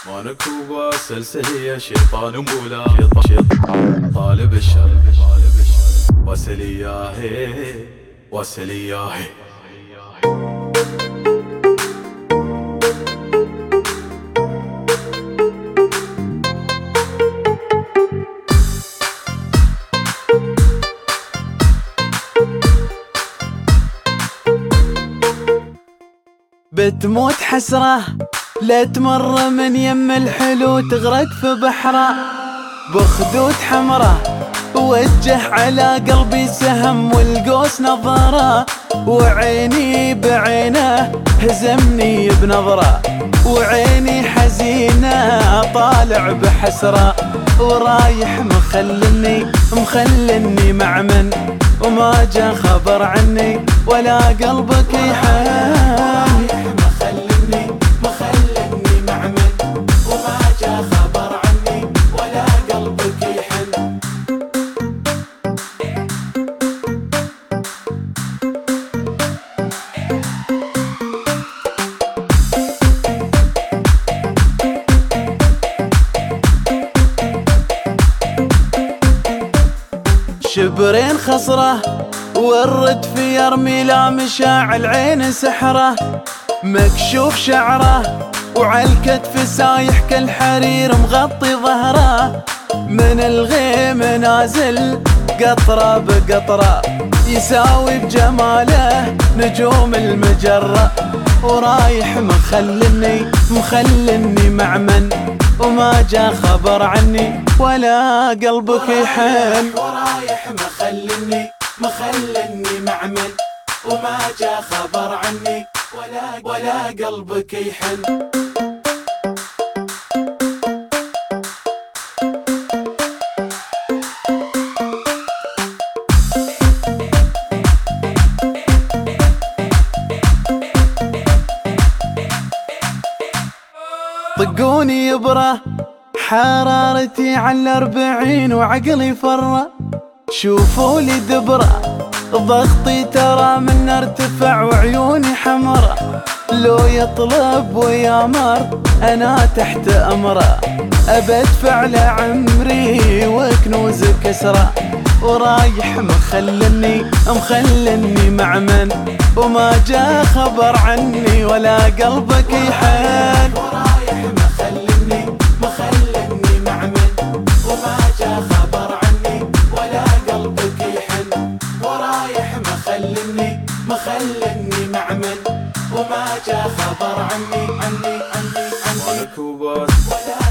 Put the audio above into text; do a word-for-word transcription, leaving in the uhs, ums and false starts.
مانكوبة سلسلية شيطان مولا شيطان طالب الشر وسلية هي وسلية هي. بتموت حسرة لا تمر من يم الحلو تغرق في بحره، بخدود حمره وجه على قلبي سهم والقوس نظره، وعيني بعينه هزمني بنظره، وعيني حزينه طالع بحسره، ورايح مخلني مخلني مع من وما جا خبر عني ولا قلبك يحن. شبرين خصره والرد في يرمي لا مشاعل عين سحره، مكشوف شعره وعالكتف سايح كالحرير مغطي ظهره، من الغيم نازل قطرة بقطرة يساوي بجماله نجوم المجرة، ورايح مخلني مخلني مع من وما جا خبر عني ولا قلبك يحن. ورايح مخلني مخلني مع من وما جا خبر عني ولا ولا قلبك يحن. طقوني يبره حرارتي على الأربعين وعقلي فره، شوفوا لي دبره ضغطي ترى من ارتفع وعيوني حمره، لو يطلب ويامر انا تحت امره، ابدفع لعمري وكنوز كسره، ورايح مخلني مخلني مع من وما جا خبر عني ولا قلبك يحن. ورايح مخلني مخلني مع من وما جا خبر عني ولا قلبك يحن. ورايح مخلني مخلني مع من وما جا خبر عني عني عني عني مانكوبة ولا